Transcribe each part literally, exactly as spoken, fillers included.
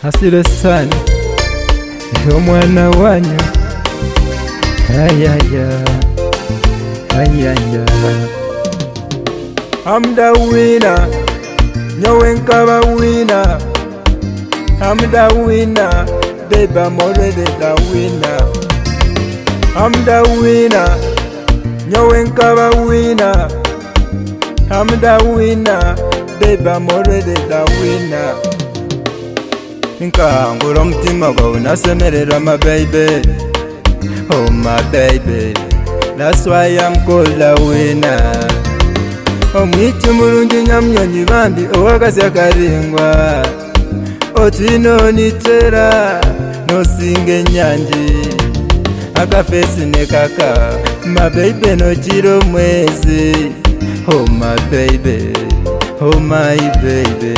Asile sana yo mwana wanyu. Ayaya, ayaya. I'm the winner, nyowe nkaba winner. I'm the winner, baby I'm already the winner. I'm the winner, nyowe nkaba winner. I'm the winner, baby I'm already the winner. Nkangura umutima gwawe nasemerera my baby. Oh my baby, that's why I'm called a winner. Omwiti mulungi nyamnyonyi bambi owakasya karingwa. Otino nitera nosinga enyanji. Akafesi ne kaka my baby no chiro mwezi. Oh my baby, oh my baby.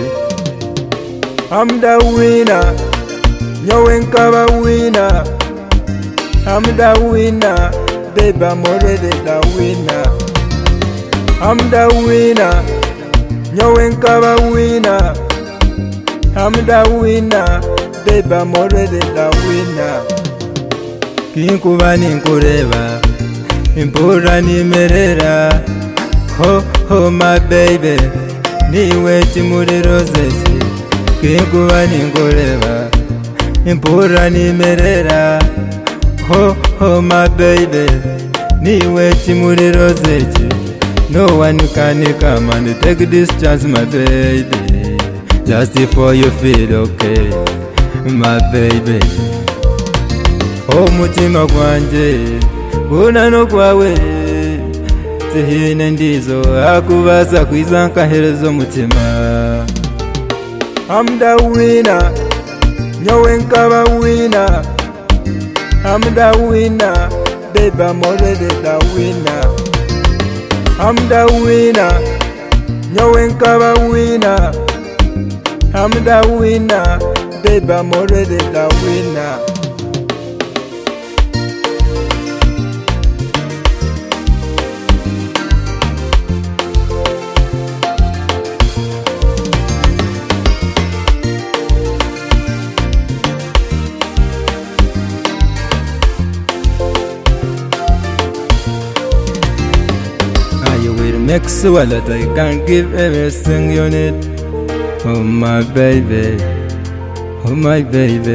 I'm the winner, nyowe nkaba winner. I'm the winner, baby I'm already the winner. I'm the winner, nyowe nkaba winner. I'm the winner, baby I'm already the winner. Kinkuba ninkureba, impura nimerera. Ho ho my baby, niwe chimuriro zechi. Kinkuba ninkureba, impura nimerera. Ho ho my baby, niwe chimuriro zechi. No one can come and take this chance my baby. Just before you feel okay, my baby. Oh mutima gwanje, unano kwawe. Tihine ndizo akubaza kwiza nkaherezo mutima. I'm the winner, nyowe nkaba winner. I'm the winner, baby I'm already the winner. I'm the winner, nyowe nkaba winner. I'm the winner, baby I'm already the winner. Make sure that I can give everything you need. Oh my baby, oh my baby.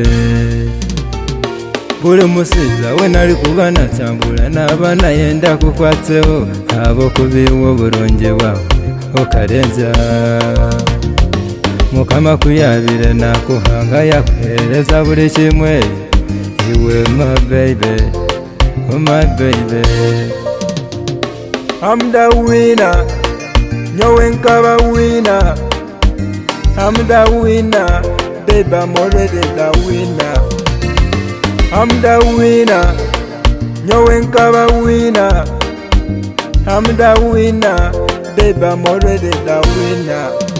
Buri musiza we nari kubana cyambura nabana yenda kukwatseho abo kubiwo buronge wawe okarenza mukama kuyabire nakuhanga yakwereza buri kimwe iwe my baby, oh my baby. I'm the winner, nyowe nkaba winner. I'm the winner, baby I'm already the winner. I'm the winner, nyowe nkaba winner. I'm the winner, baby I'm already the winner.